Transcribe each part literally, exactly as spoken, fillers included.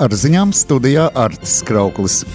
ar ziņām studijā Artis Krauklis.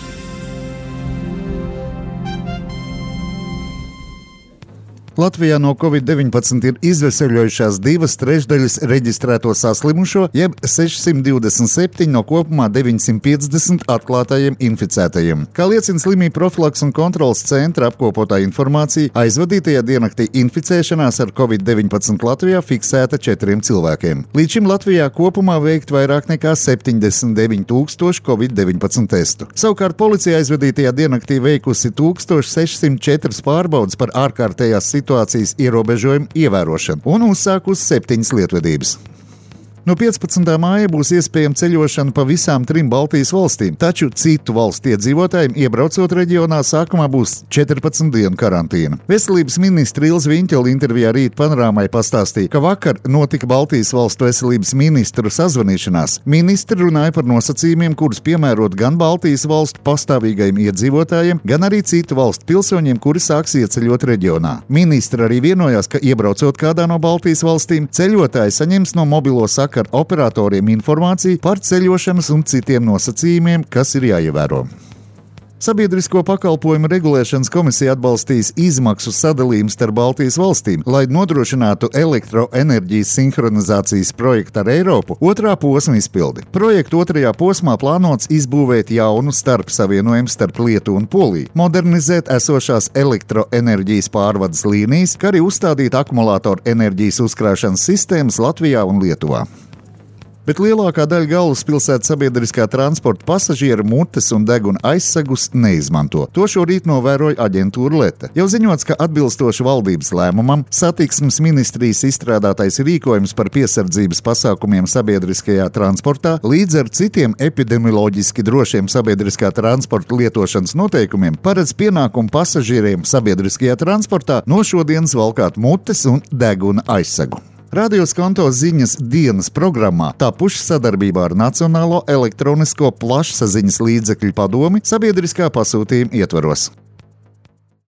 Latvijā no covid deviņpadsmit ir izveseļojušās divas trešdaļas reģistrēto saslimušo, jeb sešsimt divdesmit septiņi no kopumā deviņsimt piecdesmit atklātajiem inficētajiem. Kā liecina slimību profilaks un kontrolas centra apkopotā informācija, aizvadītajā diennaktī inficēšanās ar covid deviņpadsmit Latvijā fiksēta četriem cilvēkiem. Līdz šim Latvijā kopumā veikt vairāk nekā septiņdesmit deviņi tūkstoši covid deviņpadsmit testu. Savukārt policija aizvadītajā diennaktī veikusi tūkstoš sešsimt četras pārbaudes par ārkārtējās situācijas situācijas ierobežojumu ievērošanu un uzsākusi septiņas lietvedības. No piecpadsmitā māja būs iespējama ceļošana pa visām trim Baltijas valstīm, taču citu valstu iedzīvotājiem iebraucot reģionā sākumā būs četrpadsmit dienu karantīna. Veselības ministra Ilze Viņķele intervijā Rīt panorāmai pastāstīja, ka vakar notika Baltijas valstu veselības ministru sazvanīšanās. Ministri runāja par nosacījumiem, kurus piemērot gan Baltijas valstu pastāvīgajiem iedzīvotājiem, gan arī citu valstu pilsoņiem, kuri sāks ieceļot reģionā. Ministri arī vienojās, ka iebraucot kādā no Baltijas valstīm, ceļotāji saņems no mobilo sakaru ar operatoriem informāciju par ceļošanas un citiem nosacījumiem, kas ir jāievēro. Sabiedrisko pakalpojumu regulēšanas komisija atbalstīs izmaksu sadalījumu starp Baltijas valstīm, lai nodrošinātu elektroenerģijas sinhronizācijas projektu ar Eiropu otrā posma izpildi. Projektu otrajā posmā plānots izbūvēt jaunu starpsavienojumu starp Lietuvu un Poliju, modernizēt esošās elektroenerģijas pārvades līnijas, kā arī uzstādīt akumulātoru enerģijas uzkrāšanas sistēmas Latvijā un Lietuvā. Bet lielākā daļa galvaspilsētas sabiedriskā transporta pasažieru mutes un deguna aizsegus neizmanto. To šorīt novēroja aģentūra Leta. Jau ziņots, ka atbilstoši valdības lēmumam, satiksmes ministrijas izstrādātais rīkojums par piesardzības pasākumiem sabiedriskajā transportā līdz ar citiem epidemioloģiski drošiem sabiedriskā transporta lietošanas noteikumiem paredz pienākumu pasažieriem sabiedriskajā transportā no šodienas valkāt mutes un deguna aizsegu. Radio Skonto ziņas dienas programmā tapuši sadarbībā ar Nacionālo elektronisko plašsaziņas līdzekļu padomi sabiedriskā pasūtījuma ietvaros.